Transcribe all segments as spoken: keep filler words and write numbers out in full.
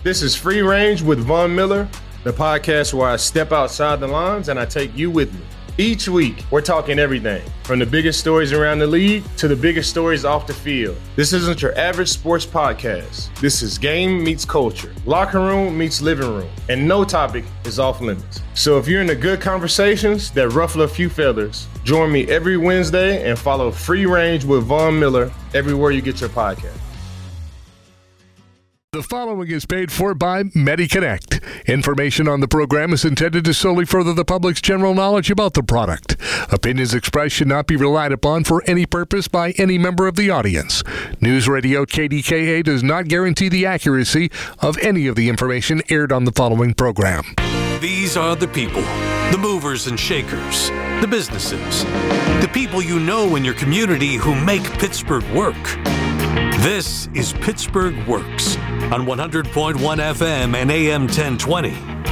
This is Free Range with Von Miller, the podcast where I step outside the lines and I take you with me. Each week, we're talking everything from the biggest stories around the league to the biggest stories off the field. This isn't your average sports podcast. This is game meets culture, locker room meets living room, and no topic is off limits. So if you're into good conversations that ruffle a few feathers, join me every Wednesday and follow Free Range with Von Miller everywhere you get your podcast. The following is paid for by MediConnect. Information on the program is intended to solely further the public's general knowledge about the product. Opinions expressed should not be relied upon for any purpose by any member of the audience. News Radio K D K A does not guarantee the accuracy of any of the information aired on the following program. These are the people, the movers and shakers, the businesses, the people you know in your community who make Pittsburgh work. This is Pittsburgh Works on one hundred point one F M and A M ten twenty,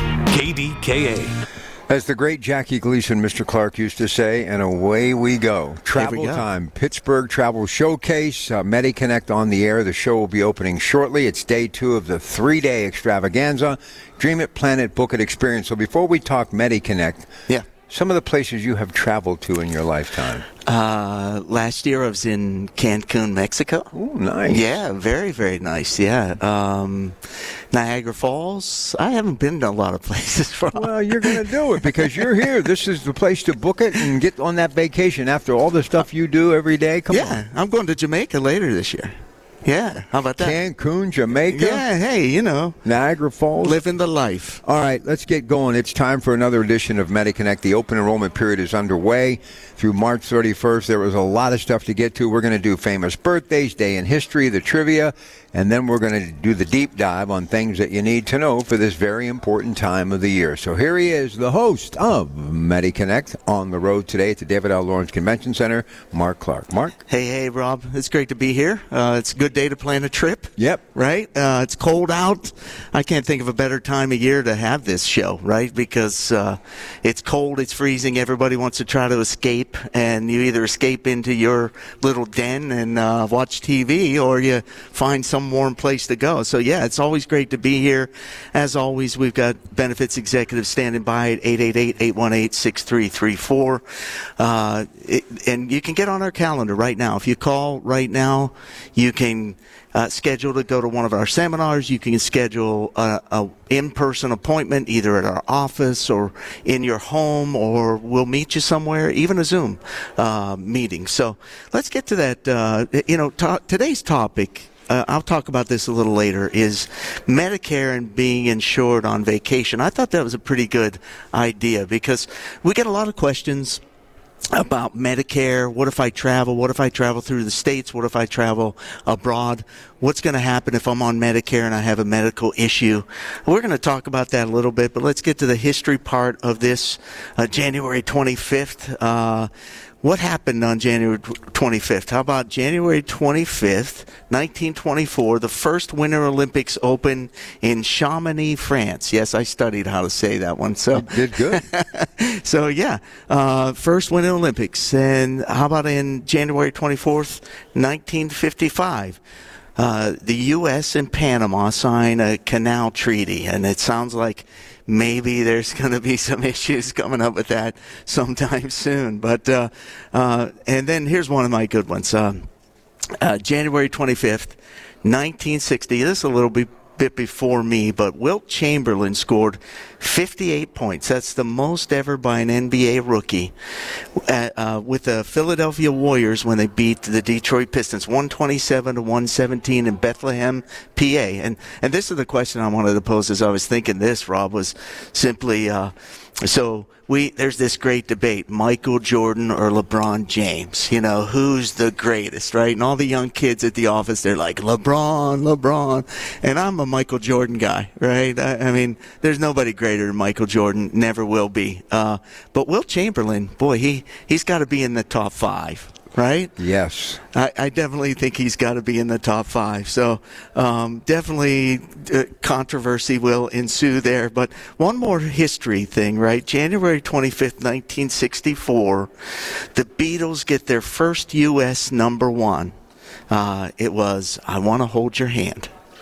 K D K A. As the great Jackie Gleason, Mister Clark, used to say, and away we go. Travel we go. time, Pittsburgh Travel Showcase, uh, MediConnect on the air. The show will be opening shortly. It's day two of the three-day extravaganza. Dream it, plan it, book it experience. So before we talk MediConnect, yeah. some of the places you have traveled to in your lifetime. Uh, last year I was in Cancun, Mexico. Oh, nice. Yeah, very, very nice. Yeah. Um, Niagara Falls. I haven't been to a lot of places. For Well, you're going to do it because you're here. This is the place to book it and get on that vacation after all the stuff you do every day. Come yeah, on. Yeah, I'm going to Jamaica later this year. Yeah, how about that? Cancun, Jamaica. Yeah, hey, you know. Niagara Falls. Living the life. All right, let's get going. It's time for another edition of MediConnect. The open enrollment period is underway through March thirty-first. There was a lot of stuff to get to. We're going to do famous birthdays, day in history, the trivia, and then we're going to do the deep dive on things that you need to know for this very important time of the year. So here he is, the host of MediConnect, on the road today at the David L. Lawrence Convention Center, Mark Clark. Mark? Hey, hey, Rob. It's great to be here. Uh, it's a good day to plan a trip. Yep. Right? Uh, it's cold out. I can't think of a better time of year to have this show, right? Because uh, it's cold, it's freezing, everybody wants to try to escape, and you either escape into your little den and uh, watch T V, or you find some warm place to go. So, yeah, it's always great to be here. As always, we've got benefits executives standing by at eight eight eight, eight one eight, six three three four. Uh, it, and you can get on our calendar right now. If you call right now, you can Uh, schedule to go to one of our seminars. You can schedule a, a in-person appointment either at our office or in your home, or we'll meet you somewhere, even a Zoom uh, meeting. So let's get to that. Uh, you know, to- today's topic, uh, I'll talk about this a little later, is Medicare and being insured on vacation. I thought that was a pretty good idea because we get a lot of questions about Medicare. What if I travel? What if I travel through the states? What if I travel abroad? What's going to happen if I'm on Medicare and I have a medical issue? We're going to talk about that a little bit, but let's get to the history part of this. Uh, January twenty-fifth. Uh, what happened on January twenty-fifth? How about January twenty-fifth, nineteen twenty-four, the first Winter Olympics opened in Chamonix, France. Yes, I studied how to say that one. So you did good. So, yeah, uh, first Winter Olympics. And how about in January twenty-fourth, nineteen fifty-five? Uh, the U S and Panama sign a canal treaty, and it sounds like maybe there's going to be some issues coming up with that sometime soon. But uh, uh, and then here's one of my good ones. Uh, uh, January twenty-fifth, nineteen sixty. This is a little bit, bit before me, but Wilt Chamberlain scored fifty-eight points. That's the most ever by an N B A rookie uh, uh, with the Philadelphia Warriors when they beat the Detroit Pistons one twenty-seven to one seventeen in Bethlehem, P A. And and this is the question I wanted to pose as I was thinking this, Rob, was simply uh, so we there's this great debate, Michael Jordan or LeBron James. You know, who's the greatest, right? And all the young kids at the office, they're like, LeBron, LeBron. And I'm a Michael Jordan guy, right? I, I mean, there's nobody greater than Michael Jordan, never will be. Uh, but Wilt Chamberlain, boy, he, he's got to be in the top five. Right? Yes. I, I definitely think he's got to be in the top five. So um, definitely uh, controversy will ensue there. But one more history thing, right? January twenty-fifth, nineteen sixty-four, the Beatles get their first U S number one. Uh, it was I Want to Hold Your Hand.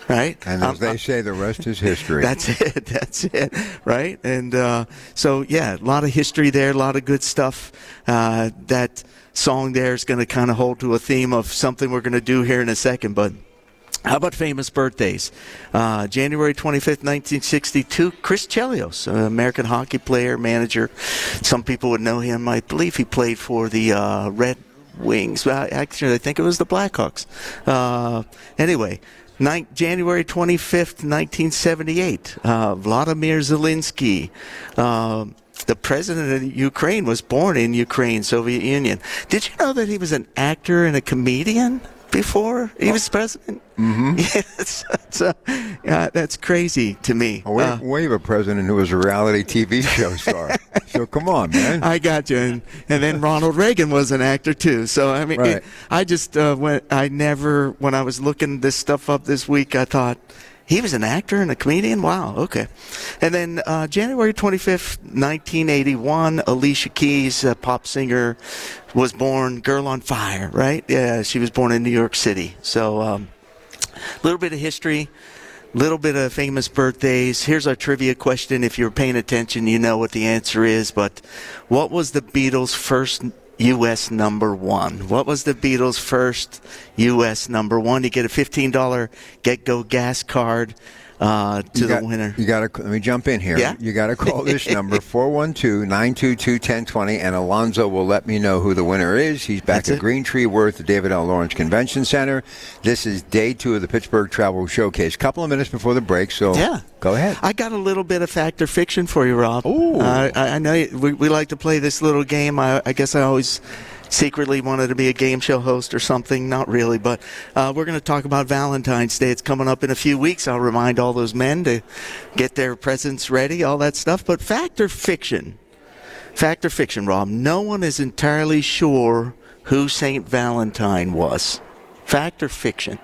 right? And as um, they say, the rest is history. That's it. That's it. Right? And uh, so, yeah, a lot of history there, a lot of good stuff. Uh, that song there is going to kind of hold to a theme of something we're going to do here in a second. But how about famous birthdays? Uh, January twenty-fifth, nineteen sixty-two, Chris Chelios, an American hockey player, manager. Some people would know him. I believe he played for the uh, Red Wings. Well, actually, I think it was the Blackhawks. Uh, anyway, Nin- January twenty-fifth, nineteen seventy-eight, uh, Vladimir Zelensky, uh, the president of Ukraine, was born in Ukraine, Soviet Union. Did you know that he was an actor and a comedian before he was president? Mm-hmm. Yes, that's, uh, yeah, that's crazy to me. Well, we, Uh, we have a president who was a reality T V show star. So come on, man. I got you. And, and then Ronald Reagan was an actor too. So I mean, Right. it, I just uh, went. I never, when I was looking this stuff up this week, I thought he was an actor and a comedian. Wow. Okay. And then uh, January twenty-fifth, nineteen eighty-one, Alicia Keys, a pop singer, was born. Girl on Fire. Right? Yeah, she was born in New York City. So a um, little bit of history. Little bit of famous birthdays. Here's our trivia question. If you're paying attention, you know what the answer is. But what was the Beatles' first U S number one? What was the Beatles' first U S number one? You get a fifteen dollars Get-Go gas card uh, to You the got- winner. You got to let me jump in here. Yeah? You got to call this number four one two, nine two two, one oh two oh, and Alonzo will let me know who the winner is. He's back That's at it. Green Tree Worth, the David L. Lawrence Convention Center. This is day two of the Pittsburgh Travel Showcase. Couple of minutes before the break, so Yeah. go ahead. I got a little bit of fact or fiction for you, Rob. Ooh. Uh, I, I know you- we, we like to play this little game. I, I guess I always secretly wanted to be a game show host or something. Not really, but uh, we're going to talk about Valentine's Day. It's coming up in a few weeks. I'll remind all those men to get their presents ready, all that stuff. But fact or fiction? Fact or fiction, Rob? No one is entirely sure who Saint Valentine was. Fact or fiction?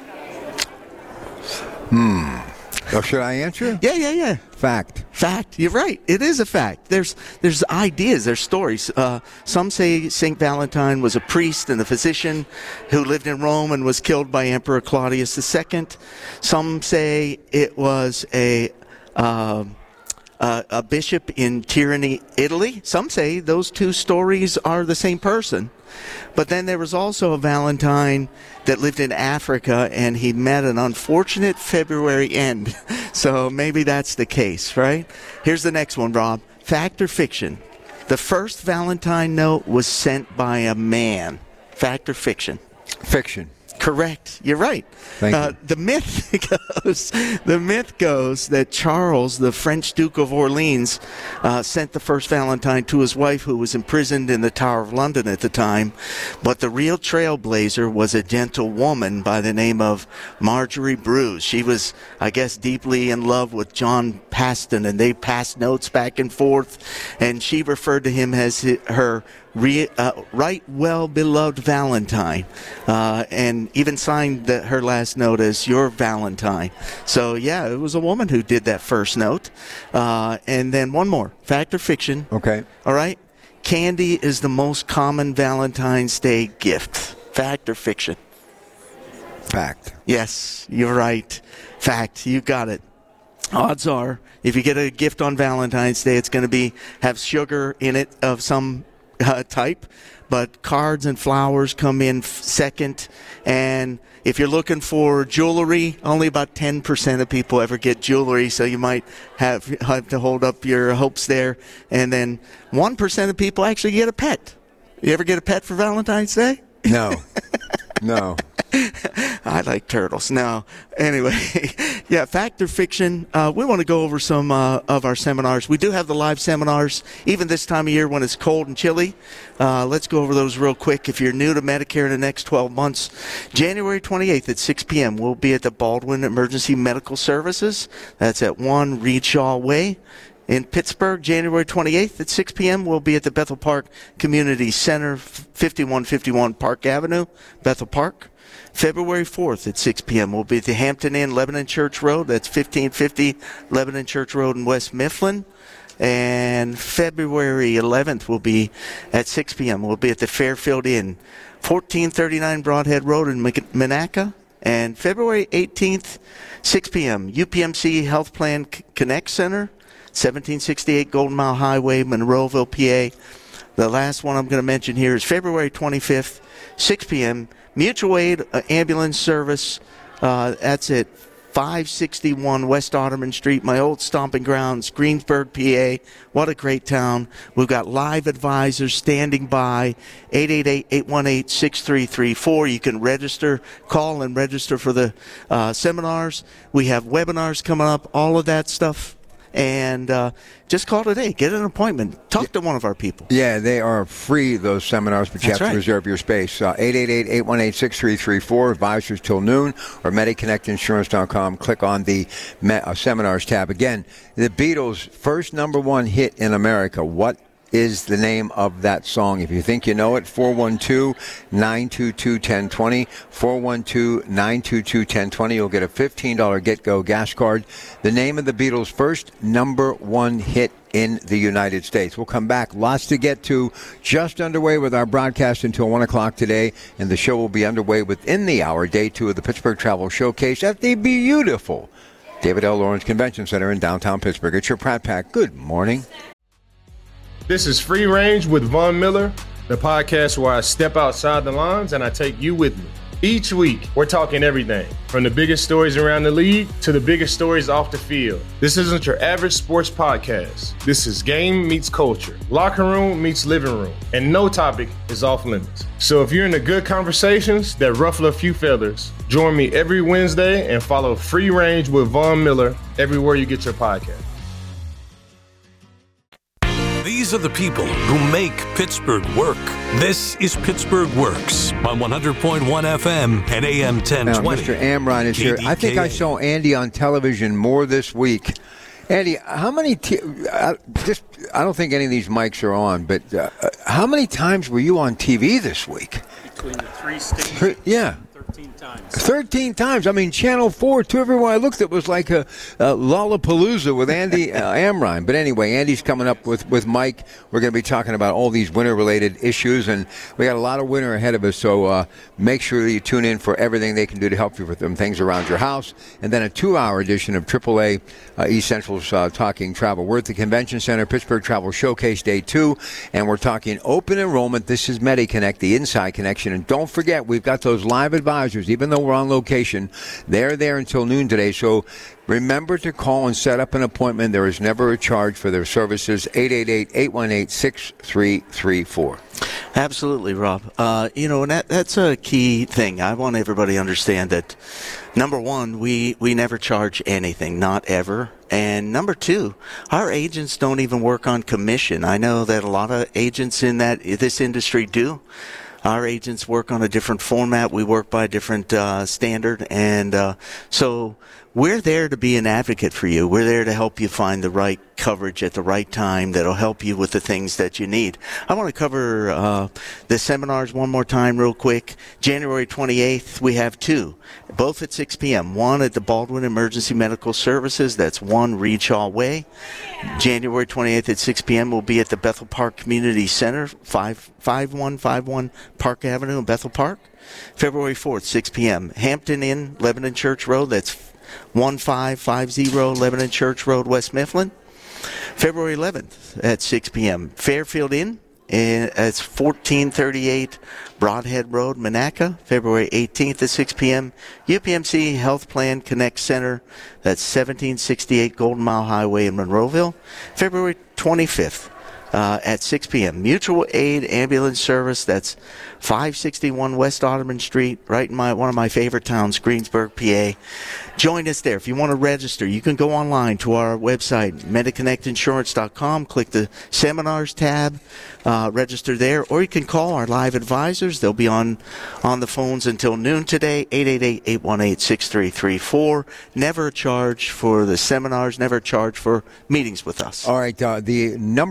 Oh, should I answer? Yeah, yeah, yeah. Fact. Fact. You're right. It is a fact. There's there's ideas. There's stories. Uh, some say Saint Valentine was a priest and a physician who lived in Rome and was killed by Emperor Claudius the Second. Some say it was a uh, uh, a bishop in Tyranny, Italy. Some say those two stories are the same person. But then there was also a Valentine that lived in Africa, and he met an unfortunate February end. So maybe that's the case, right? Here's the next one, Rob. Fact or fiction? The first Valentine note was sent by a man. Fact or fiction? Fiction. Correct. You're right. Thank uh, you. The myth goes. The myth goes that Charles, the French Duke of Orleans, uh, sent the first Valentine to his wife, who was imprisoned in the Tower of London at the time. But the real trailblazer was a gentle woman by the name of Marjorie Bruce. She was, I guess, deeply in love with John Paston, and they passed notes back and forth. And she referred to him as her Re, uh, right well beloved Valentine, uh, and even signed the, her last note as your Valentine. So yeah, it was a woman who did that first note. Uh, and then one more, fact or fiction? Okay. All right, candy is the most common Valentine's Day gift. Fact or fiction? Fact. Yes, you're right. Fact, you got it. Odds are, if you get a gift on Valentine's Day, it's going to be have sugar in it of some Uh, type, but cards and flowers come in f- second. And if you're looking for jewelry, only about ten percent of people ever get jewelry, so you might have, have to hold up your hopes there. And then one percent of people actually get a pet. You ever get a pet for Valentine's Day? No. No. I like turtles. No. Anyway, yeah, fact or fiction, uh, we want to go over some uh, of our seminars. We do have the live seminars, even this time of year when it's cold and chilly. Uh, let's go over those real quick. If you're new to Medicare in the next twelve months, January twenty-eighth at six p.m., we'll be at the Baldwin Emergency Medical Services. That's at one Reed Shaw Way. In Pittsburgh, January twenty-eighth at six p.m., we'll be at the Bethel Park Community Center, fifty-one fifty-one Park Avenue, Bethel Park. February fourth at six p.m., we'll be at the Hampton Inn, Lebanon Church Road. That's fifteen fifty Lebanon Church Road in West Mifflin. And February eleventh, we'll be at six p.m., we'll be at the Fairfield Inn, fourteen thirty-nine Broadhead Road in Monaca. And February eighteenth, six p.m., U P M C Health Plan Connect Center, seventeen sixty-eight Golden Mile Highway, Monroeville, P A. The last one I'm going to mention here is February twenty-fifth, six p.m., Mutual Aid uh, Ambulance Service. Uh, that's at five sixty-one West Otterman Street, my old stomping grounds, Greensburg, P A. What a great town. We've got live advisors standing by, eight eight eight, eight one eight, six three three four. You can register, call and register for the uh, seminars. We have webinars coming up, all of that stuff. And uh, just call today. Get an appointment. Talk to one of our people. Yeah, they are free, those seminars, but you That's have to right. reserve your space. Uh, eight eight eight, eight one eight, six three three four, advisors till noon, or mediconnect insurance dot com. Click on the me- uh, seminars tab. Again, the Beatles' first number one hit in America. What is the name of that song? If you think you know it, four one two, nine two two, one zero two zero, four one two, nine two two, one zero two zero. You'll get a fifteen dollars get-go gas card. The name of the Beatles' first number one hit in the United States. We'll come back. Lots to get to. Just underway with our broadcast until one o'clock today, and the show will be underway within the hour, day two of the Pittsburgh Travel Showcase at the beautiful David L. Lawrence Convention Center in downtown Pittsburgh. It's your Pratt Pack. Good morning. This is Free Range with Von Miller, the podcast where I step outside the lines and I take you with me. Each week, we're talking everything from the biggest stories around the league to the biggest stories off the field. This isn't your average sports podcast. This is game meets culture, locker room meets living room, and no topic is off limits. So if you're into good conversations that ruffle a few feathers, join me every Wednesday and follow Free Range with Von Miller everywhere you get your podcast. These are the people who make Pittsburgh work. This is Pittsburgh Works on one hundred point one F M and A M ten twenty. Now, Mister Amrine is here. I think I saw Andy on television more this week. Andy, how many? T- uh, just I don't think any of these mics are on, but uh, how many times were you on T V this week? Between the three stations, yeah. thirteen times. Thirteen times. I mean, Channel Four. To everywhere I looked, it was like a, a Lollapalooza with Andy uh, Amrine. But anyway, Andy's coming up with with Mike. We're going to be talking about all these winter-related issues, and we got a lot of winter ahead of us. So uh, make sure that you tune in for everything they can do to help you with them things around your house. And then a two-hour edition of triple A uh, East Central's uh, Talking Travel. We're at the Convention Center, Pittsburgh Travel Showcase Day Two, and we're talking open enrollment. This is MediConnect, the Inside Connection, and don't forget we've got those live advisors. Even though we're on location, they're there until noon today. So remember to call and set up an appointment. There is never a charge for their services. eight eight eight, eight one eight, six three three four. Absolutely, Rob. Uh, you know, and that, that's a key thing. I want everybody to understand that, number one, we, we never charge anything, not ever. And number two, our agents don't even work on commission. I know that a lot of agents in that this industry do. Our agents work on a different format. We work by a different uh, standard. And uh, so we're there to be an advocate for you. We're there to help you find the right coverage at the right time that'll help you with the things that you need. I want to cover uh, the seminars one more time real quick. January twenty-eighth, we have two, both at six p.m. One at the Baldwin Emergency Medical Services. That's one Reed Shaw Way. January twenty-eighth at six p.m. will be at the Bethel Park Community Center, five one five one Park Avenue in Bethel Park. February fourth, six p.m. Hampton Inn, Lebanon Church Road. That's one five five zero Lebanon Church Road, West Mifflin. February eleventh at six p.m. Fairfield Inn. And it's fourteen thirty-eight Broadhead Road, Monaca. February eighteenth at six p.m. U P M C Health Plan Connect Center. That's seventeen sixty-eight Golden Mile Highway in Monroeville. February twenty-fifth uh, at six p.m. Mutual Aid Ambulance Service. That's five sixty-one West Otterman Street, right in my one of my favorite towns, Greensburg, P A. Join us there. If you want to register, you can go online to our website, mediconnect insurance dot com. Click the Seminars tab, uh, register there, or you can call our live advisors. They'll be on, on the phones until noon today, eight eight eight, eight one eight, six three three four. Never a charge for the seminars, never a charge for meetings with us. All right, uh, the number one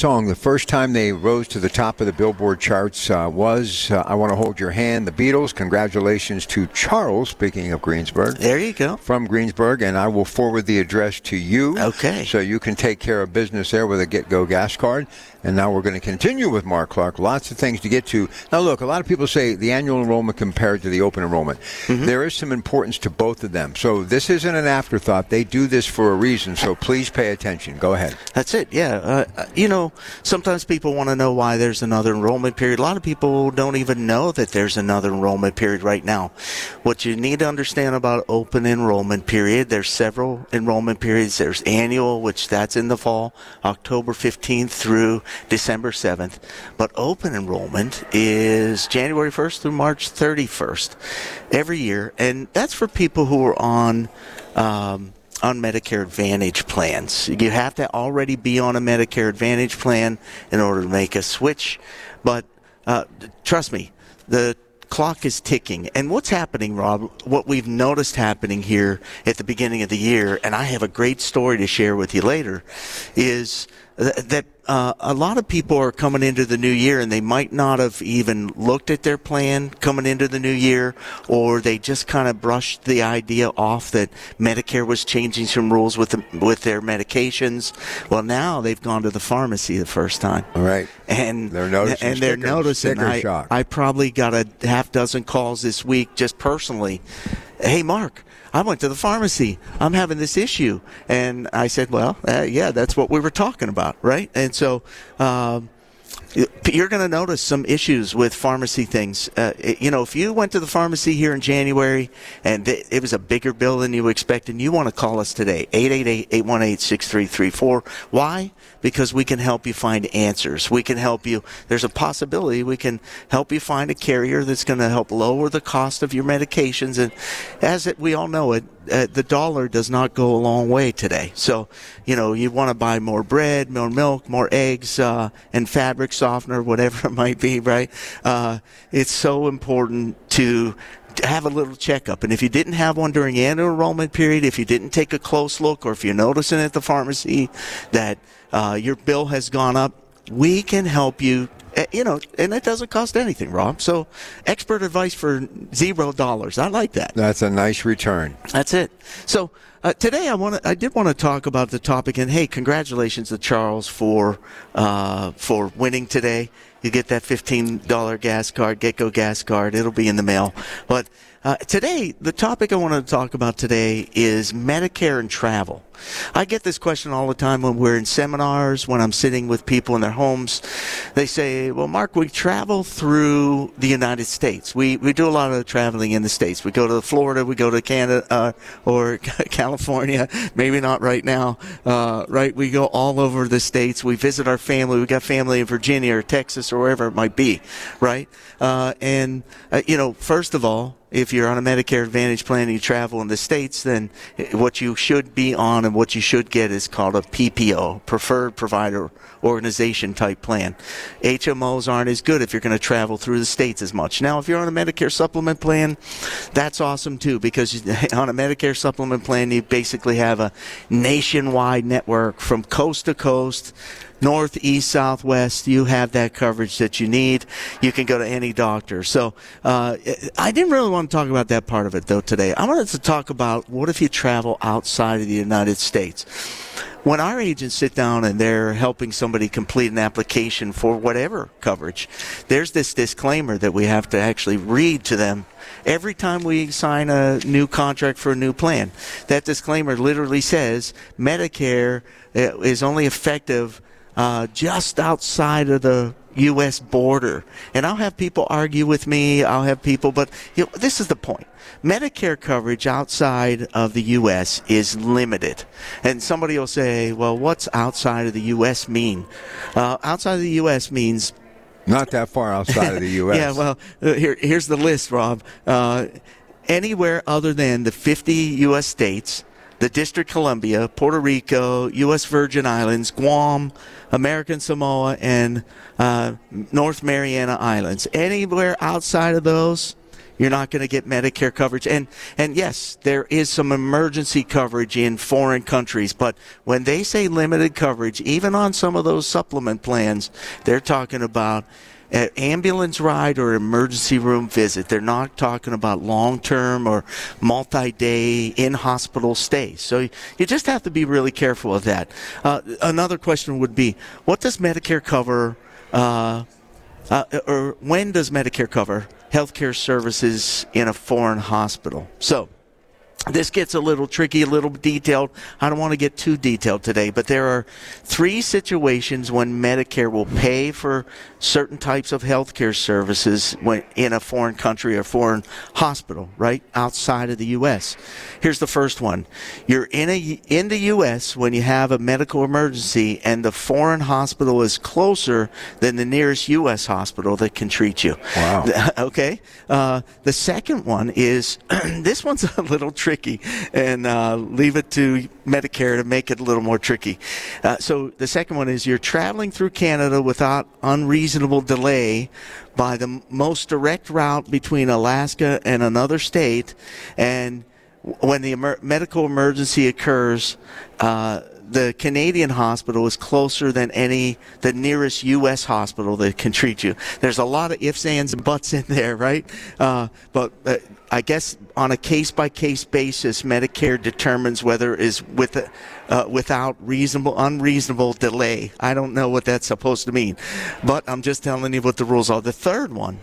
song, the first time they rose to the top of the Billboard charts uh, was uh, I Want to Hold Your Hand, the Beatles. Congratulations to Charles, speaking of Greensburg. There you go. From Greensburg, and I will forward the address to you. Okay. So you can take care of business there with a Get-Go gas card. And now we're going to continue with Mark Clark. Lots of things to get to. Now, look, a lot of people say the annual enrollment compared to the open enrollment. Mm-hmm. There is some importance to both of them. So this isn't an afterthought. They do this for a reason. So please pay attention. Go ahead. That's it. Yeah. Uh, you know, sometimes people want to know why there's another enrollment period. A lot of people don't even know that there's another enrollment period right now. What you need to understand about open enrollment period, there's several enrollment periods. There's annual, which that's in the fall, October fifteenth through December seventh. But open enrollment is January first through March thirty-first every year. And that's for people who are on um, on Medicare Advantage plans. You have to already be on a Medicare Advantage plan in order to make a switch. But uh, trust me, the clock is ticking. And what's happening, Rob, what we've noticed happening here at the beginning of the year, and I have a great story to share with you later, is th- that uh, a lot of people are coming into the new year and they might not have even looked at their plan coming into the new year, or they just kind of brushed the idea off that Medicare was changing some rules with the, with their medications. Well, now they've gone to the pharmacy the first time. All right. And they're noticing. And they're sticker, noticing. Sticker I, shock. I probably got a half dozen calls this week just personally. Hey, Mark, I went to the pharmacy. I'm having this issue. And I said, well, uh, yeah, that's what we were talking about, right? And so um, you're going to notice some issues with pharmacy things. Uh, you know, if you went to the pharmacy here in January and it was a bigger bill than you expected, you want to call us today, eight eight eight, eight one eight, six three three four. Why? Because we can help you find answers. We can help you. There's a possibility we can help you find a carrier that's going to help lower the cost of your medications. And as it, we all know it, uh, the dollar does not go a long way today. So, you know, you want to buy more bread, more milk, more eggs, uh, and fabric softener, whatever it might be, right? Uh, it's so important to have a little checkup. And if you didn't have one during the annual enrollment period, if you didn't take a close look, or if you're noticing at the pharmacy that uh, your bill has gone up, we can help you, uh, you know, and it doesn't cost anything, Rob. So expert advice for zero dollars. I like that. That's a nice return. That's it. So uh, today I want to, I did want to talk about the topic, and hey, congratulations to Charles for uh, for winning today. You get that fifteen dollars gas card, Get-Go gas card. It'll be in the mail. But uh, today, the topic I want to talk about today is Medicare and travel. I get this question all the time when we're in seminars, when I'm sitting with people in their homes. They say, well, Mark, we travel through the United States. We we do a lot of traveling in the States. We go to Florida, we go to Canada, uh, or California, maybe not right now, uh, right? We go all over the States. We visit our family. We got family in Virginia or Texas or wherever it might be, right? Uh, and, uh, you know, first of all, if you're on a Medicare Advantage plan and you travel in the States, then what you should be on and what you should get is called a P P O, Preferred Provider Organization type plan. H M Os aren't as good if you're going to travel through the States as much. Now, if you're on a Medicare supplement plan, that's awesome too, because on a Medicare supplement plan, you basically have a nationwide network from coast to coast, north, east, south, west. You have that coverage that you need. You can go to any doctor. So uh, I didn't really want to talk about that part of it, though, today. I wanted to talk about what if you travel outside of the United States. When our agents sit down and they're helping somebody complete an application for whatever coverage, there's this disclaimer that we have to actually read to them every time we sign a new contract for a new plan. That disclaimer literally says Medicare is only effective Uh, just outside of the U S border. And I'll have people argue with me. I'll have people, but you know, this is the point. Medicare coverage outside of the U S is limited. And somebody will say, well, what's outside of the U S mean? Uh, outside of the U S means not that far outside of the U S. Yeah, well, uh, here, here's the list, Rob. Uh, anywhere other than the fifty U S states, the District of Columbia, Puerto Rico, U S Virgin Islands, Guam, American Samoa, and uh, North Mariana Islands. Anywhere outside of those, you're not going to get Medicare coverage. And, and yes, there is some emergency coverage in foreign countries, but when they say limited coverage, even on some of those supplement plans, they're talking about an ambulance ride or emergency room visit. They're not talking about long-term or multi-day in-hospital stays. So you just have to be really careful of that. Uh, another question would be, what does Medicare cover, uh, uh, or when does Medicare cover healthcare services in a foreign hospital? So this gets a little tricky, a little detailed. I don't want to get too detailed today, but there are three situations when Medicare will pay for certain types of healthcare services when in a foreign country or foreign hospital, right, outside of the U S. Here's the first one. You're in a in the U S when you have a medical emergency and the foreign hospital is closer than the nearest U S hospital that can treat you. Wow. Okay? Uh, the second one is, this one's a little tricky. Tricky, and uh, leave it to Medicare to make it a little more tricky. Uh, so the second one is you're traveling through Canada without unreasonable delay by the most direct route between Alaska and another state, and when the emer- medical emergency occurs, uh, the Canadian hospital is closer than any, the nearest U S hospital that can treat you. There's a lot of ifs, ands, and buts in there, right? Uh, but uh, I guess on a case-by-case basis, Medicare determines whether it is with a, uh, without reasonable, unreasonable delay. I don't know what that's supposed to mean, but I'm just telling you what the rules are. The third one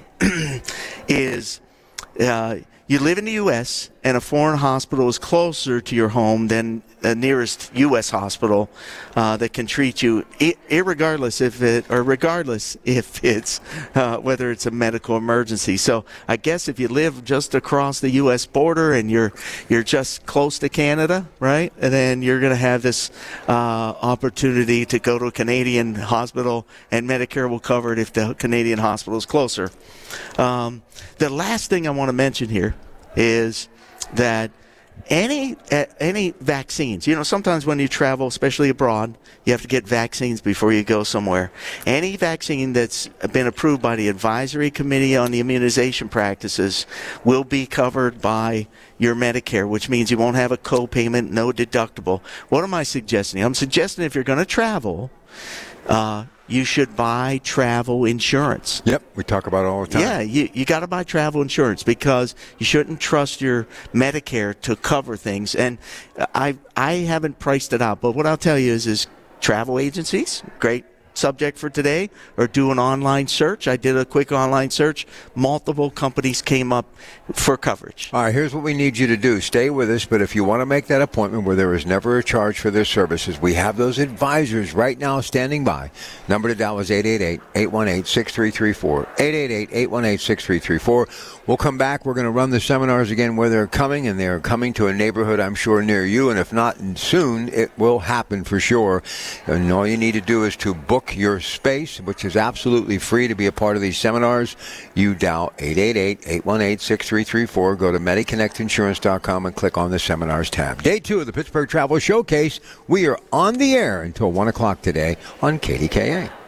is uh, you live in the U S and a foreign hospital is closer to your home than the nearest U S hospital uh, that can treat you, I- irregardless if it or regardless if it's uh, whether it's a medical emergency. So I guess if you live just across the U S border and you're you're just close to Canada, right, and then you're going to have this uh, opportunity to go to a Canadian hospital, and Medicare will cover it if the Canadian hospital is closer. Um, the last thing I want to mention here is that any uh, any vaccines, you know, sometimes when you travel, especially abroad, you have to get vaccines before you go somewhere. Any vaccine that's been approved by the Advisory Committee on the Immunization Practices will be covered by your Medicare, which means you won't have a co-payment, no deductible. What am I suggesting? I'm suggesting if you're going to travel, uh, you should buy travel insurance. Yep, we talk about it all the time. Yeah, you, you got to buy travel insurance because you shouldn't trust your Medicare to cover things. And I I haven't priced it out, but what I'll tell you is, is travel agencies, great subject for today, or do an online search. I did a quick online search. Multiple companies came up for coverage. All right, here's what we need you to do. Stay with us, but if you want to make that appointment where there is never a charge for their services, we have those advisors right now standing by. Number to dial is eight eight eight, eight one eight, six three three four, eight eight eight, eight one eight, six three three four. We'll come back. We're going to run the seminars again where they're coming, and they're coming to a neighborhood, I'm sure, near you, and if not soon, it will happen for sure. And all you need to do is to book your space, which is absolutely free to be a part of these seminars. You dial eight eight eight, eight one eight, six three three four, go to mediconnect insurance dot com and click on the seminars tab. Day two of the Pittsburgh Travel Showcase. We are on the air until one o'clock today on K D K A.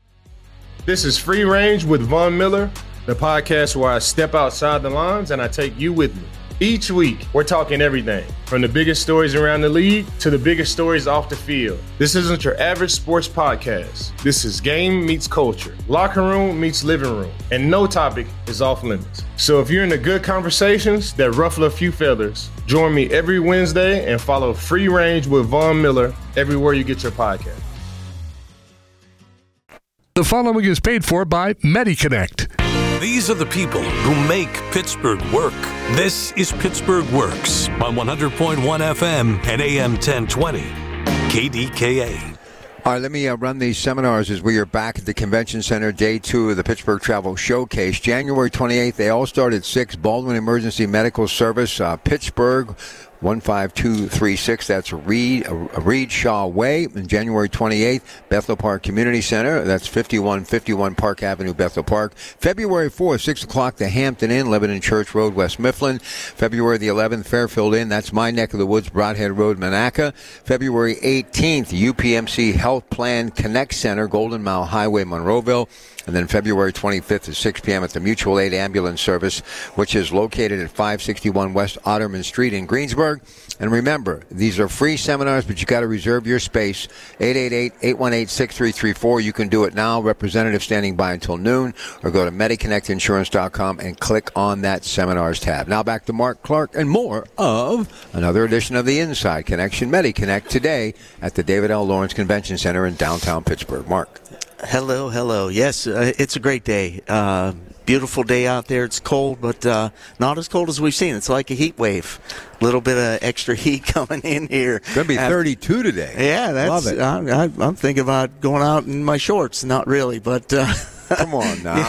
This is Free Range with Von Miller, the podcast where I step outside the lines and I take you with me. Each week, we're talking everything from the biggest stories around the league to the biggest stories off the field. This isn't your average sports podcast. This is game meets culture, locker room meets living room, and no topic is off limits. So if you're into good conversations that ruffle a few feathers, join me every Wednesday and follow Free Range with Von Miller everywhere you get your podcast. The following is paid for by MediConnect. These are the people who make Pittsburgh work. This is Pittsburgh Works on one hundred point one F M and A M ten twenty. K D K A. All right, let me uh, run these seminars as we are back at the Convention Center, day two of the Pittsburgh Travel Showcase. January twenty-eighth, they all start at six. Baldwin Emergency Medical Service, uh, Pittsburgh. one five two three six. That's Reed, uh, Reed Shaw Way. And January twenty-eighth, Bethel Park Community Center. That's fifty-one fifty-one Park Avenue, Bethel Park. February fourth, six o'clock, the Hampton Inn, Lebanon Church Road, West Mifflin. February the eleventh, Fairfield Inn. That's my neck of the woods, Broadhead Road, Monaca. February eighteenth, U P M C Health Plan Connect Center, Golden Mile Highway, Monroeville. And then February twenty-fifth at six p.m. at the Mutual Aid Ambulance Service, which is located at five sixty-one West Otterman Street in Greensburg. And remember, these are free seminars, but you got to reserve your space. eight eight eight, eight one eight, six three three four. You can do it now. Representative standing by until noon. Or go to mediconnect insurance dot com and click on that seminars tab. Now back to Mark Clark and more of another edition of the Inside Connection MediConnect today at the David L. Lawrence Convention Center in downtown Pittsburgh. Mark. Hello, hello. Yes, uh, it's a great day. Uh, beautiful day out there. It's cold, but uh, not as cold as we've seen. It's like a heat wave. A little bit of extra heat coming in here. It's going to be thirty-two today. Yeah, that's. Love it. I, I, I'm thinking about going out in my shorts. Not really, but. Uh, Come on now.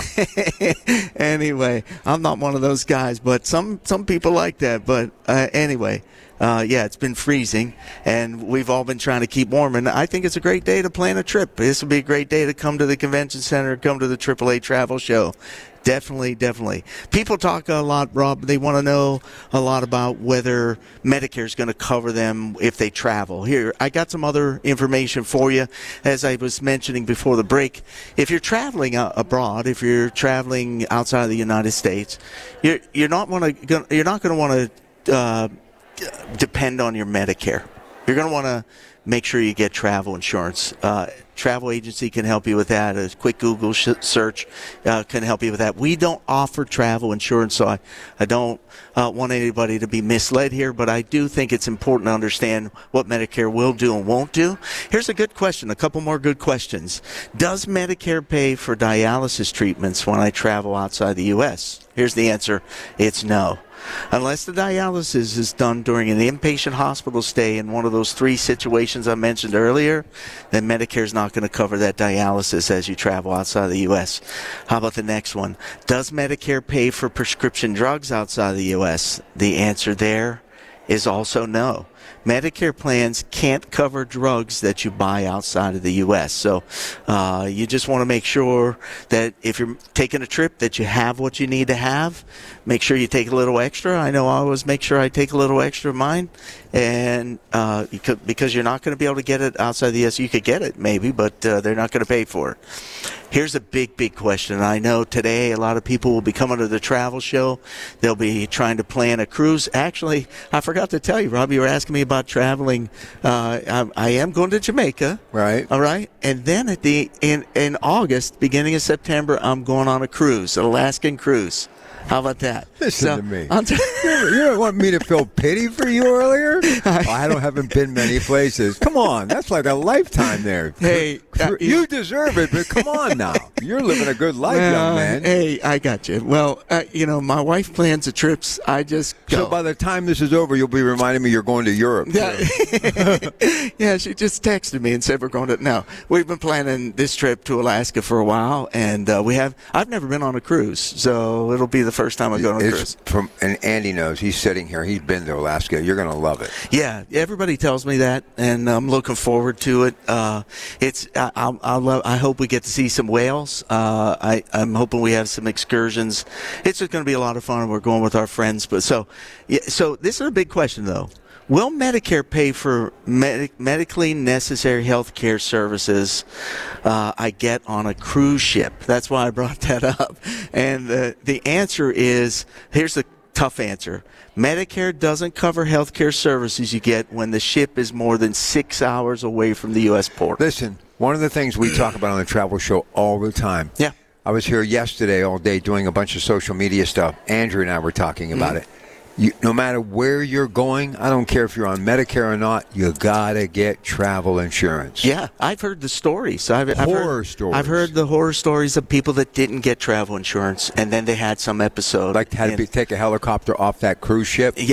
Anyway, I'm not one of those guys, but some, some people like that. But uh, anyway. Uh, yeah, it's been freezing, and we've all been trying to keep warm, and I think it's a great day to plan a trip. This would be a great day to come to the convention center, come to the triple A Travel Show. Definitely, definitely. People talk a lot, Rob. They want to know a lot about whether Medicare is going to cover them if they travel. Here, I got some other information for you. As I was mentioning before the break, if you're traveling uh, abroad, if you're traveling outside of the United States, you're you're not want to you're not going to want to uh, depend on your Medicare. You're going to want to make sure you get travel insurance. Uh, travel agency can help you with that. A quick Google sh- search uh, can help you with that. We don't offer travel insurance, so I, I don't uh, want anybody to be misled here, but I do think it's important to understand what Medicare will do and won't do. Here's a good question, a couple more good questions. Does Medicare pay for dialysis treatments when I travel outside the U S? Here's the answer. It's no. Unless the dialysis is done during an inpatient hospital stay in one of those three situations I mentioned earlier, then Medicare is not going to cover that dialysis as you travel outside of the U S. How about the next one? Does Medicare pay for prescription drugs outside of the U S? The answer there is also no. Medicare plans can't cover drugs that you buy outside of the U S. So uh, you just want to make sure that if you're taking a trip that you have what you need to have. Make sure you take a little extra. I know I always make sure I take a little extra of mine. And uh, you could, because you're not going to be able to get it outside the U S. You could get it maybe, but uh, they're not going to pay for it. Here's a big, big question. I know today a lot of people will be coming to the travel show. They'll be trying to plan a cruise. Actually, I forgot to tell you, Rob, you were asking me about traveling. Uh, I, I am going to Jamaica. Right. All right. And then at the in, in August, beginning of September, I'm going on a cruise, an Alaskan cruise. How about that? Listen so, to me. T- you, you don't want me to feel pity for you earlier? I, oh, I don't haven't been many places. Come on, that's like a lifetime there. Hey, uh, you deserve it, but come on now. You're living a good life, well, young man. Hey, I got you. Well, uh, you know, my wife plans the trips. I just go. So by the time this is over, you'll be reminding me you're going to Europe. Yeah, yeah. She just texted me and said we're going to. No, we've been planning this trip to Alaska for a while, and uh, we have. I've never been on a cruise, so it'll be the first time I go on a it's cruise. From, and Andy knows. He's sitting here. He's been to Alaska. You're going to love it. Yeah, everybody tells me that, and I'm looking forward to it. Uh, it's. I, I, I love. I hope we get to see some whales. Uh, I, I'm hoping we have some excursions. It's just going to be a lot of fun. We're going with our friends. But so, yeah, so this is a big question, though. Will Medicare pay for med- medically necessary health care services uh, I get on a cruise ship? That's why I brought that up. And the, the answer is, here's the tough answer. Medicare doesn't cover health care services you get when the ship is more than six hours away from the U S port. Listen, one of the things we talk about on the travel show all the time. Yeah. I was here yesterday all day doing a bunch of social media stuff. Andrew and I were talking about mm. it. You, no matter where you're going, I don't care if you're on Medicare or not, you gotta get travel insurance. Yeah, I've heard the stories. I've, I've horror heard, stories. I've heard the horror stories of people that didn't get travel insurance, and then they had some episode. Like had to be, take a helicopter off that cruise ship. Yeah.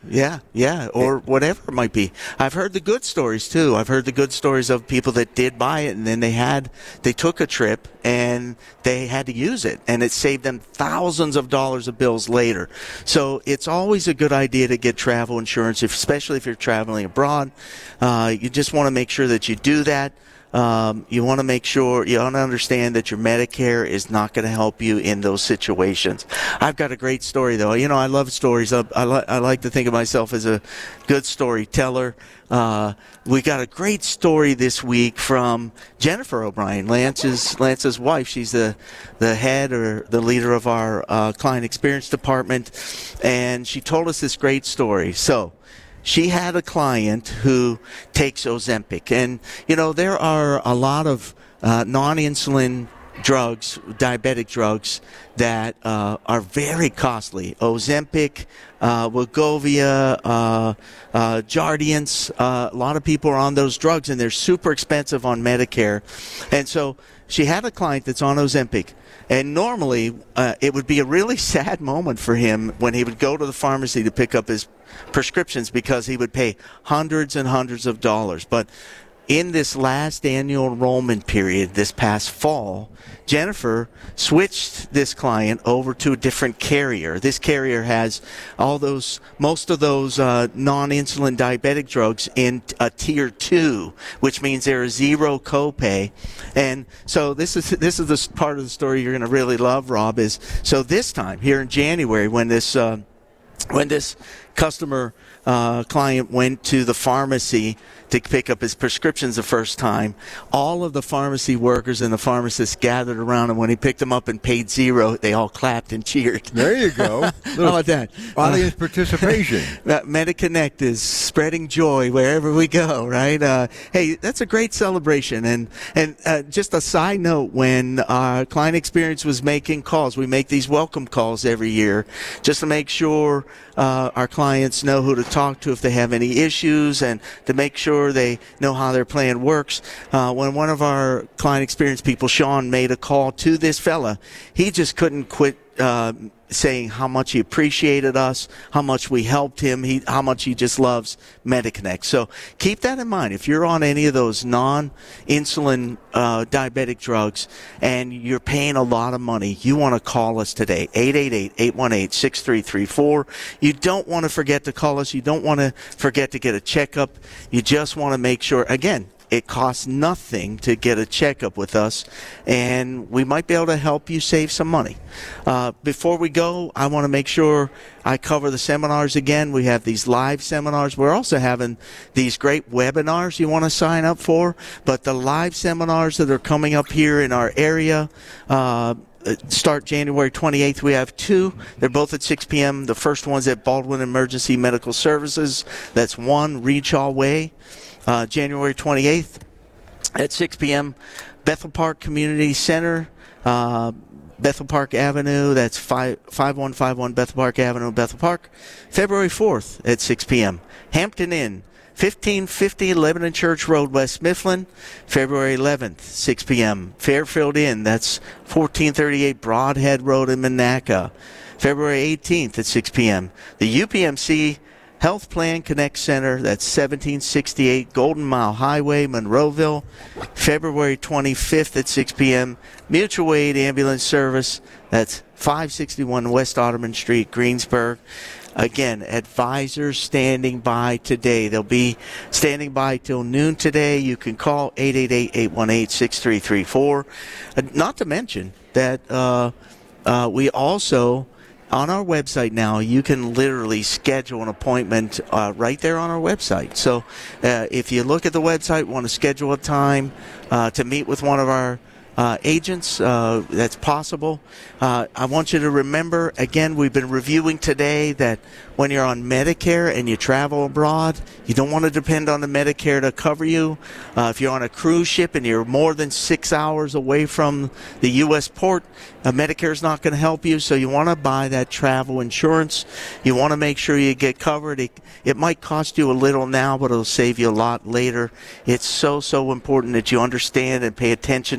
Yeah, yeah, or whatever it might be. I've heard the good stories too. I've heard the good stories of people that did buy it, and then they had they took a trip and they had to use it, and it saved them thousands of dollars of bills later. So it's always a good idea to get travel insurance, if, especially if you're traveling abroad. Uh, you just want to make sure that you do that. Um, you want to make sure, you want to understand that your Medicare is not going to help you in those situations. I've got a great story, though. You know, I love stories. I, I, li- I like to think of myself as a good storyteller. Uh, we got a great story this week from Jennifer O'Brien, Lance's Lance's wife. She's the, the head or the leader of our uh, client experience department, and she told us this great story. So, she had a client who takes Ozempic. And, you know, there are a lot of uh, non-insulin drugs, diabetic drugs, that uh, are very costly. Ozempic, uh, Wegovy, uh, uh, Jardiance. Uh, a lot of people are on those drugs, and they're super expensive on Medicare. And so she had a client that's on Ozempic. And normally, uh, it would be a really sad moment for him when he would go to the pharmacy to pick up his prescriptions, because he would pay hundreds and hundreds of dollars. But in this last annual enrollment period this past fall, Jennifer switched this client over to a different carrier. This carrier has all those, most of those uh, non-insulin diabetic drugs in a tier two, which means there is zero copay. And so this is this is the part of the story you're going to really love, Rob. Is so this time here in January, when this uh, when this customer uh, client went to the pharmacy to pick up his prescriptions the first time, all of the pharmacy workers and the pharmacists gathered around him. When he picked them up and paid zero, they all clapped and cheered. There you go. How about that? Audience uh, participation. MediConnect is spreading joy wherever we go, right? Uh, hey, that's a great celebration. And and uh, just a side note, when our client experience was making calls, we make these welcome calls every year just to make sure uh, our clients know who to talk to if they have any issues, and to make sure they know how their plan works. Uh, when one of our client experience people, Sean, made a call to this fella, he just couldn't quit uh, saying how much he appreciated us, how much we helped him, he, how much he just loves MediConnect. So keep that in mind. If you're on any of those non-insulin uh, diabetic drugs and you're paying a lot of money, you want to call us today, eight eight eight, eight one eight, six three three four. You don't want to forget to call us. You don't want to forget to get a checkup. You just want to make sure, again, it costs nothing to get a checkup with us, and we might be able to help you save some money. Uh, before we go, I want to make sure I cover the seminars again. We have these live seminars. We're also having these great webinars you want to sign up for, but the live seminars that are coming up here in our area uh, start January twenty-eighth. We have two. They're both at six p.m. The first one's at Baldwin Emergency Medical Services. That's one Reedshaw Way. Uh, January twenty-eighth at six p.m. Bethel Park Community Center, uh, Bethel Park Avenue. That's five one five one Bethel Park Avenue, Bethel Park. February fourth at six p.m. Hampton Inn, fifteen fifty Lebanon Church Road, West Mifflin. February eleventh, six p.m. Fairfield Inn. That's fourteen thirty-eight Broadhead Road in Monaca. February eighteenth at six p.m. The U P M C Health Plan Connect Center, that's seventeen sixty-eight Golden Mile Highway, Monroeville. February twenty-fifth at six p.m. Mutual Aid Ambulance Service, that's five sixty-one West Ottoman Street, Greensburg. Again, advisors standing by today. They'll be standing by till noon today. You can call eight eight eight, eight one eight, six three three four. Uh, not to mention that uh, uh, we also... on our website now, you can literally schedule an appointment uh, right there on our website. So uh, if you look at the website, want to schedule a time uh, to meet with one of our uh, agents, uh, that's possible. Uh, I want you to remember, again, we've been reviewing today that when you're on Medicare and you travel abroad, you don't want to depend on the Medicare to cover you. Uh, if you're on a cruise ship and you're more than six hours away from the U S port, uh, Medicare is not going to help you, so you want to buy that travel insurance. You want to make sure you get covered. It, it might cost you a little now, but it'll save you a lot later. It's so, so important that you understand and pay attention to these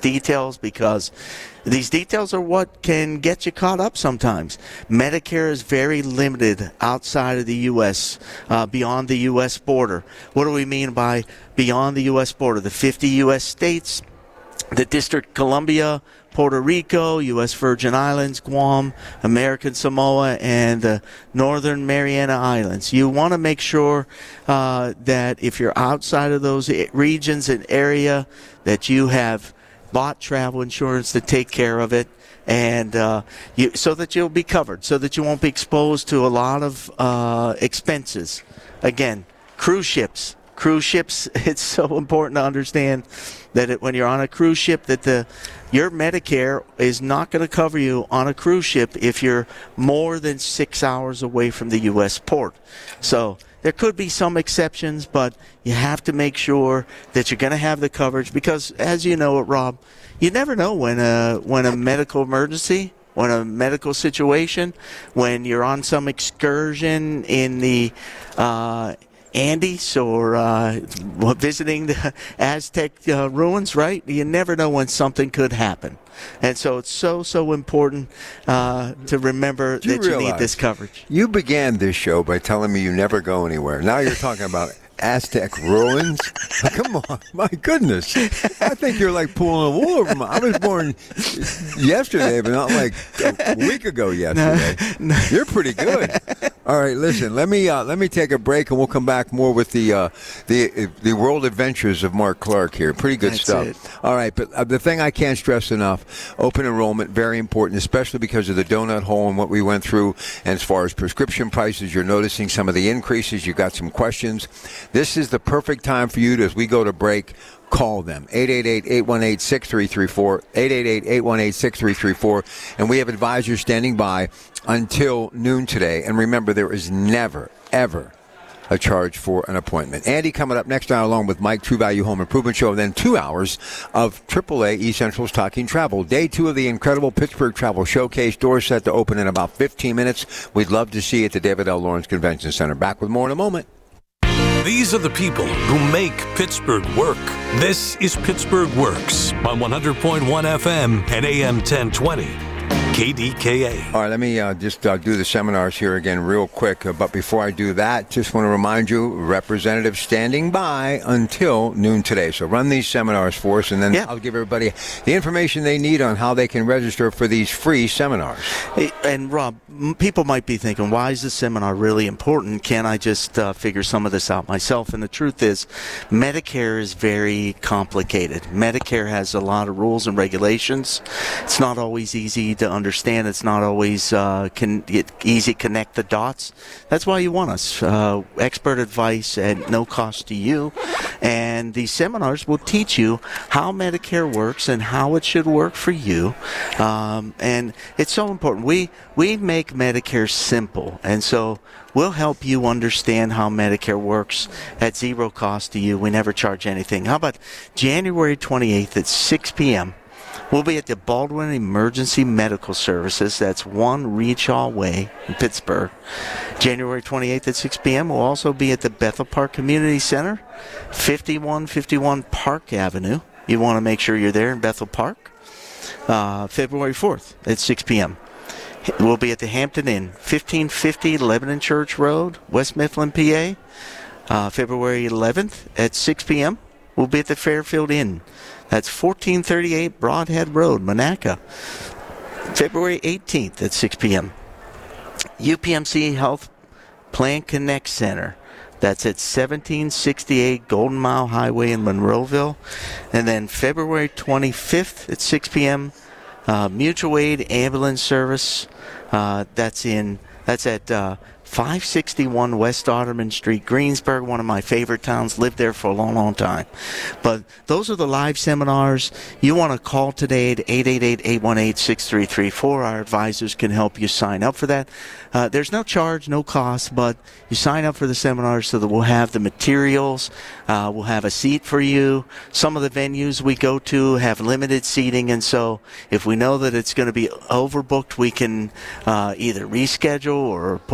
details because these details are what can get you caught up sometimes. Medicare is very limited outside of the U S, uh, beyond the U S border. What do we mean by beyond the U S border? The fifty U S states, the District of Columbia, Puerto Rico, U S Virgin Islands, Guam, American Samoa, and the Northern Mariana Islands. You want to make sure uh, that if you're outside of those regions and area, that you have bought travel insurance to take care of it, and uh, you, so that you'll be covered, so that you won't be exposed to a lot of uh, expenses. Again, cruise ships. Cruise ships, it's so important to understand that it, when you're on a cruise ship, that the your Medicare is not going to cover you on a cruise ship if you're more than six hours away from the U S port. So there could be some exceptions, but you have to make sure that you're going to have the coverage because, as you know, Rob, you never know when a when a medical emergency, when a medical situation, when you're on some excursion in the uh, Andes or uh, visiting the Aztec uh, ruins, right? You never know when something could happen. And so it's so, so important uh, to remember Do that you you realize need this coverage. You began this show by telling me you never go anywhere. Now you're talking about Aztec ruins? Come on, my goodness. I think you're like pulling a wool over my... I was born yesterday, but not like a week ago yesterday. No, no. You're pretty good. All right, listen, let me uh, let me take a break, and we'll come back more with the uh, the the world adventures of Mark Clark here. Pretty good That's stuff. it. All right, but uh, the thing I can't stress enough, open enrollment, very important, especially because of the donut hole and what we went through. And as far as prescription prices, you're noticing some of the increases. You've got some questions. This is the perfect time for you to, as we go to break, call them. eight eight eight, eight one eight, six three three four, eight eight eight, eight one eight, six three three four. And we have advisors standing by until noon today. And remember, there is never, ever a charge for an appointment. Andy coming up next hour along with Mike, True Value Home Improvement Show, and then two hours of triple A East Central's Talking Travel. Day two of the incredible Pittsburgh Travel Showcase. Doors set to open in about fifteen minutes. We'd love to see you at the David L. Lawrence Convention Center. Back with more in a moment. These are the people who make Pittsburgh work. This is Pittsburgh Works on one hundred point one F M and A M ten twenty. K D K A. All right, let me uh, just uh, do the seminars here again real quick. Uh, but before I do that, just want to remind you, representatives standing by until noon today. So run these seminars for us, and then yeah. I'll give everybody the information they need on how they can register for these free seminars. Hey, and Rob, m- people might be thinking, why is this seminar really important? Can't I just uh, figure some of this out myself? And the truth is, Medicare is very complicated. Medicare has a lot of rules and regulations. It's not always easy to understand. Understand it's not always uh, can it easy to connect the dots. That's why you want us. Uh, expert advice at no cost to you. And these seminars will teach you how Medicare works and how it should work for you. Um, and it's so important. We, we make Medicare simple. And so we'll help you understand how Medicare works at zero cost to you. We never charge anything. How about January twenty-eighth at six p.m.? We'll be at the Baldwin Emergency Medical Services. That's one Reach-All Way in Pittsburgh. January twenty-eighth at six p.m. We'll also be at the Bethel Park Community Center, fifty-one fifty-one Park Avenue. You want to make sure you're there in Bethel Park. Uh, February fourth at six p.m. We'll be at the Hampton Inn, fifteen fifty Lebanon Church Road, West Mifflin, P A. Uh, February eleventh at six p.m. We'll be at the Fairfield Inn. That's fourteen thirty-eight Broadhead Road, Monaca. February eighteenth at six p.m. U P M C Health Plan Connect Center. That's at seventeen sixty-eight Golden Mile Highway in Monroeville. And then February twenty-fifth at six p.m. Uh, Mutual Aid Ambulance Service. Uh, that's in. That's at uh, five sixty-one West Otterman Street, Greensburg, one of my favorite towns. Lived there for a long, long time. But those are the live seminars. You want to call today at eight eight eight, eight one eight, six three three four. Our advisors can help you sign up for that. Uh, there's no charge, no cost, but you sign up for the seminars so that we'll have the materials. Uh, we'll have a seat for you. Some of the venues we go to have limited seating, and so if we know that it's going to be overbooked, we can uh, either reschedule or put you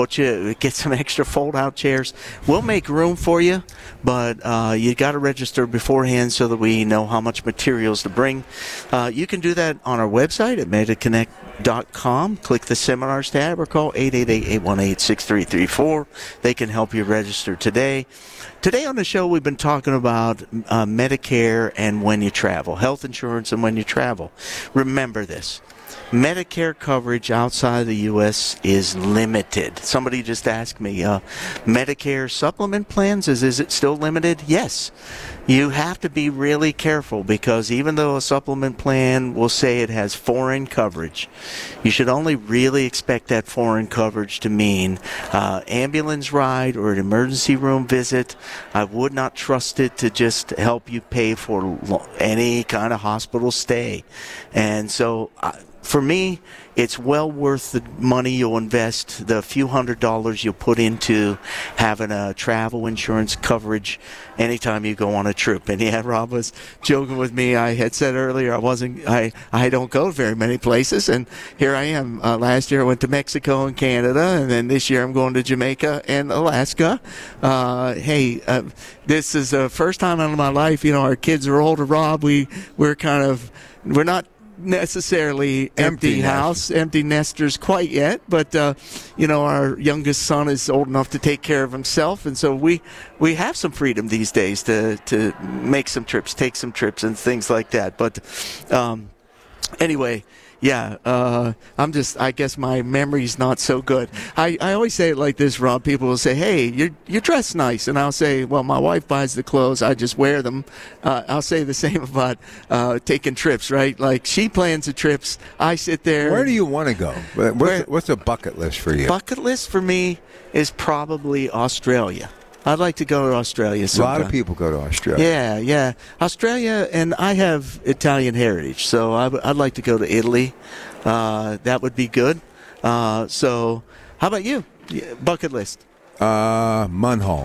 to get some extra fold-out chairs. We'll make room for you, but uh, you got to register beforehand so that we know how much materials to bring. Uh, you can do that on our website at mediconnect dot com. Click the seminars tab or call eight eight eight, eight one eight, six three three four. They can help you register today. Today on the show, we've been talking about uh, Medicare and when you travel, health insurance and when you travel. Remember this. Medicare coverage outside the U S is limited. Somebody just asked me, uh, Medicare supplement plans, is, is it still limited? Yes. You have to be really careful because even though a supplement plan will say it has foreign coverage, you should only really expect that foreign coverage to mean uh, ambulance ride or an emergency room visit. I would not trust it to just help you pay for lo- any kind of hospital stay. And so uh, for me, it's well worth the money you'll invest, the few hundred dollars you'll put into having a travel insurance coverage anytime you go on a trip. And yeah, Rob was joking with me. I had said earlier I wasn't, I, I don't go very many places, and here I am. Uh, last year I went to Mexico and Canada, and then this year I'm going to Jamaica and Alaska. Uh, hey, uh, this is the first time in my life, you know, our kids are older, Rob. We, we're kind of, we're not necessarily empty, empty house, nest. empty nesters quite yet, but uh, you know, our youngest son is old enough to take care of himself, and so we we have some freedom these days to to make some trips, take some trips, and things like that. But um, anyway. Yeah, uh, I'm just, I guess my memory's not so good. I, I always say it like this, Rob. People will say, hey, you're, you're dressed nice. And I'll say, well, my wife buys the clothes. I just wear them. Uh, I'll say the same about uh, taking trips, right? Like, she plans the trips. I sit there. Where do you want to go? What's, Where, what's a bucket list for you? Bucket list for me is probably Australia. I'd like to go to Australia sometime. A lot of people go to Australia. Yeah, yeah. Australia, and I have Italian heritage, so I w- I'd like to go to Italy. Uh, that would be good. Uh, so how about you? Yeah, bucket list. Uh, Munhall.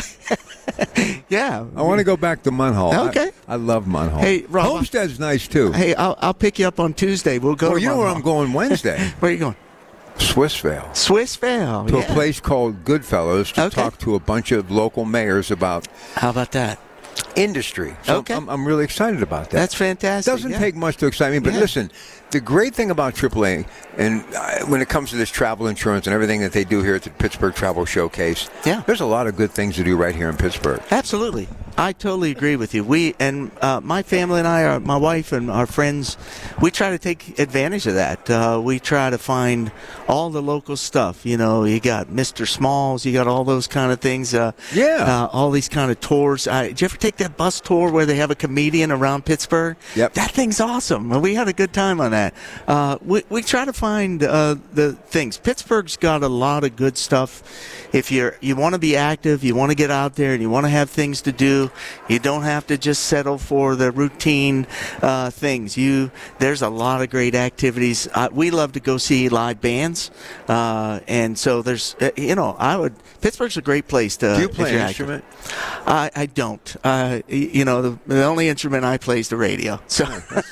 Yeah. I want to go back to Munhall. Okay. I, I love Munhall. Hey, Rob, Homestead's nice, too. Hey, I'll, I'll pick you up on Tuesday. We'll go well, to you know Munhall. where I'm going Wednesday? Where are you going? Swissvale. Swissvale, To yeah. a place called Goodfellows to Okay. talk to a bunch of local mayors about How about that? industry. So Okay. I'm, I'm really excited about that. That's fantastic. Doesn't yeah. take much to excite me, but Yeah. listen, the great thing about triple A, and uh, when it comes to this travel insurance and everything that they do here at the Pittsburgh Travel Showcase, Yeah. there's a lot of good things to do right here in Pittsburgh. Absolutely. I totally agree with you. We and uh, my family and I, are, my wife and our friends, we try to take advantage of that. Uh, we try to find all the local stuff. You know, you got Mister Smalls, you got all those kind of things. Uh, Yeah. Uh, all these kind of tours. Uh, did you ever take that bus tour where they have a comedian around Pittsburgh? Yep. That thing's awesome. We had a good time on that. Uh, we, we try to find uh, the things. Pittsburgh's got a lot of good stuff. If you're you want to be active, you want to get out there, and you want to have things to do, you don't have to just settle for the routine uh, things. You there's a lot of great activities. Uh, we love to go see live bands, uh, and so there's uh, you know I would Pittsburgh's a great place to. Do you play if you're an active. instrument? I, I don't. Uh, you know the, the only instrument I play is the radio. So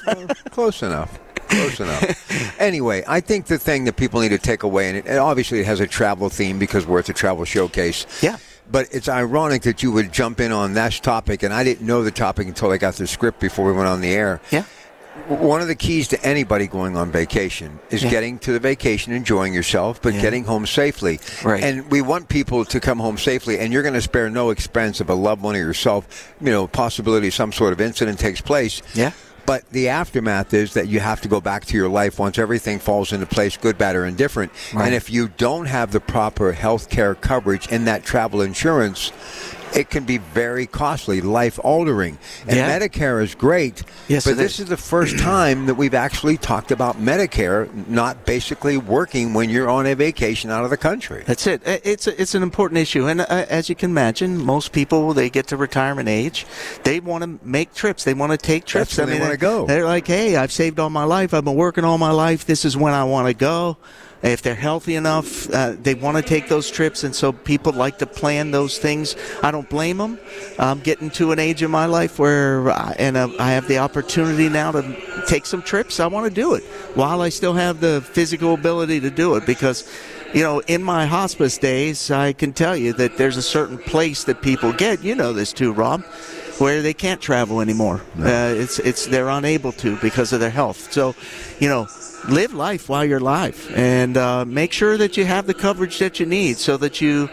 Close enough. Close enough. Anyway, I think the thing that people need to take away, and, it, and obviously it has a travel theme because we're at the travel showcase. Yeah. But it's ironic that you would jump in on that topic, and I didn't know the topic until I got the script before we went on the air. Yeah. One of the keys to anybody going on vacation is Yeah. getting to the vacation, enjoying yourself, but Yeah. getting home safely. Right. And we want people to come home safely, and you're going to spare no expense of a loved one or yourself, you know, possibility some sort of incident takes place. Yeah. But the aftermath is that you have to go back to your life once everything falls into place, good, bad, or indifferent. Right. And if you don't have the proper health care coverage in that travel insurance, it can be very costly, life-altering. And Yeah. Medicare is great, Yes, but it this is. is the first time that we've actually talked about Medicare not basically working when you're on a vacation out of the country. That's it. Uh, It's a, it's an important issue, and uh, as you can imagine, most people they get to retirement age, they want to make trips. They want to take trips. That's where they wanna go. They're like, hey, I've saved all my life. I've been working all my life. This is when I want to go. If they're healthy enough, uh, they want to take those trips, and so people like to plan those things. I don't blame them. I'm getting to an age in my life where, I, and uh, I have the opportunity now to take some trips. I want to do it while I still have the physical ability to do it, because you know, in my hospice days, I can tell you that there's a certain place that people get, you know this too, Rob, where they can't travel anymore. No. Uh, it's it's they're unable to because of their health. So, you know, live life while you're alive, and uh, make sure that you have the coverage that you need so that you,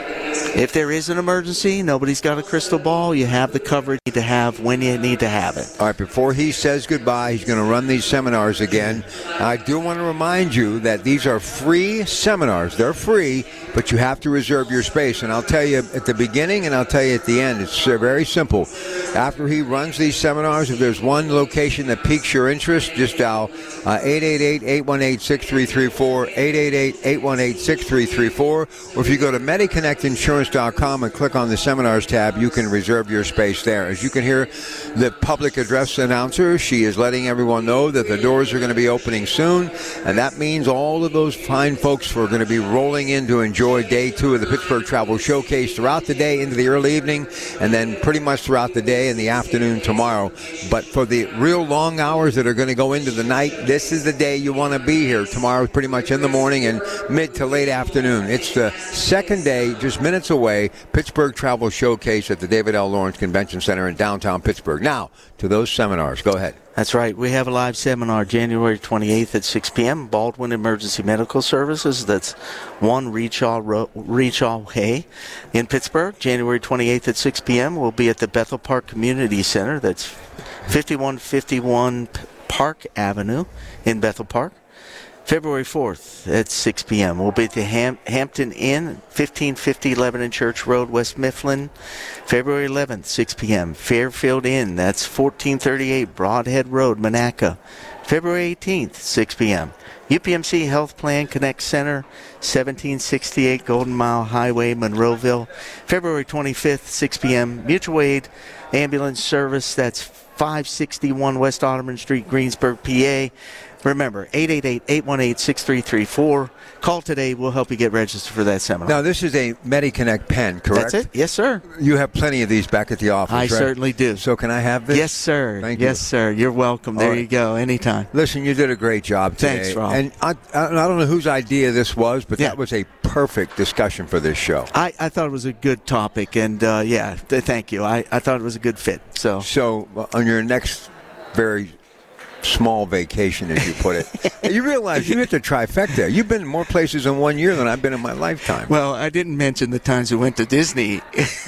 if there is an emergency, nobody's got a crystal ball, you have the coverage you need to have when you need to have it. All right, before he says goodbye, he's going to run these seminars again. I do want to remind you that these are free seminars. They're free, but you have to reserve your space. And I'll tell you at the beginning and I'll tell you at the end. It's uh, very simple. After he runs these seminars, if there's one location that piques your interest, just dial uh, eight eight eight, eight one eight, six three three four, eight eight eight, eight one eight, six three three four, or if you go to MediConnect Insurance dot com and click on the seminars tab, you can reserve your space there. As you can hear the public address announcer, she is letting everyone know that the doors are going to be opening soon, and that means all of those fine folks who are going to be rolling in to enjoy day two of the Pittsburgh Travel Showcase throughout the day into the early evening, and then pretty much throughout the day and the afternoon tomorrow. But for the real long hours that are going to go into the night, this is the day you want to be here. Tomorrow is pretty much in the morning and mid to late afternoon. It's the second day, just minutes away, Pittsburgh Travel Showcase at the David L. Lawrence Convention Center in downtown Pittsburgh. Now, to those seminars. Go ahead. That's right. We have a live seminar January twenty-eighth at six p.m. Baldwin Emergency Medical Services. That's one Reachaw, Ro- Reachaw Way in Pittsburgh. January twenty-eighth at six p.m. We'll be at the Bethel Park Community Center. That's fifty-one fifty-one Park Avenue in Bethel Park. February fourth at six p.m. We'll be at the Ham- Hampton Inn, fifteen fifty Lebanon Church Road, West Mifflin. February eleventh, six p.m. Fairfield Inn, that's fourteen thirty-eight Broadhead Road, Monaca. February eighteenth, six p.m. U P M C Health Plan Connect Center, seventeen sixty-eight Golden Mile Highway, Monroeville. February twenty-fifth, six p.m. Mutual Aid Ambulance Service, that's five sixty-one West Ottoman Street, Greensburg, P A. Remember, eight eight eight, eight one eight, six three three four. Call today. We'll help you get registered for that seminar. Now, this is a MediConnect pen, correct? That's it? Yes, sir. You have plenty of these back at the office, I right? certainly do. So can I have this? Yes, sir. Thank yes, you. sir. You're welcome. There right. you go. Anytime. Listen, you did a great job today. Thanks, Rob. And I, I, I don't know whose idea this was, but yeah. that was a perfect discussion for this show. I, I thought it was a good topic, and, uh, yeah, th- thank you. I, I thought it was a good fit. So, so on your next very small vacation, as you put it, you realize you hit the trifecta. You've been more places in one year than I've been in my lifetime. Well, I didn't mention the times we went to Disney.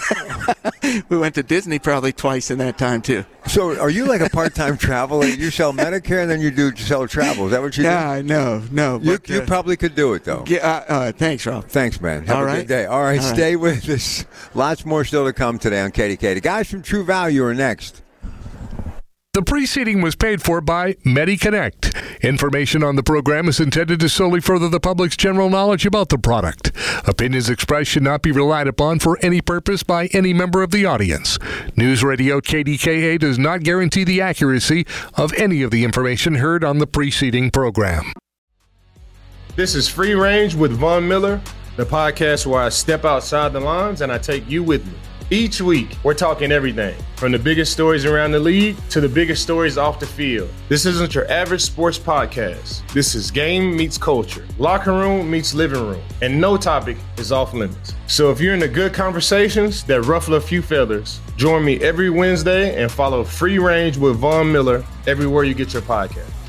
We went to Disney probably twice in that time, too. So are you like a part-time traveler? You sell Medicare and then you do sell travel. Is that what you yeah, do? Yeah, no, no. You, but, you uh, probably could do it, though. Yeah, uh, uh, thanks, Rob. Thanks, man. Have All a right. good day. All right, All stay right. with us. Lots more still to come today on K D K. The guys from True Value are next. The preceding was paid for by MediConnect. Information on the program is intended to solely further the public's general knowledge about the product. Opinions expressed should not be relied upon for any purpose by any member of the audience. News Radio K D K A does not guarantee the accuracy of any of the information heard on the preceding program. This is Free Range with Von Miller, the podcast where I step outside the lines and I take you with me. Each week, we're talking everything from the biggest stories around the league to the biggest stories off the field. This isn't your average sports podcast. This is game meets culture, locker room meets living room, and no topic is off limits. So if you're into good conversations that ruffle a few feathers, join me every Wednesday and follow Free Range with Von Miller everywhere you get your podcast.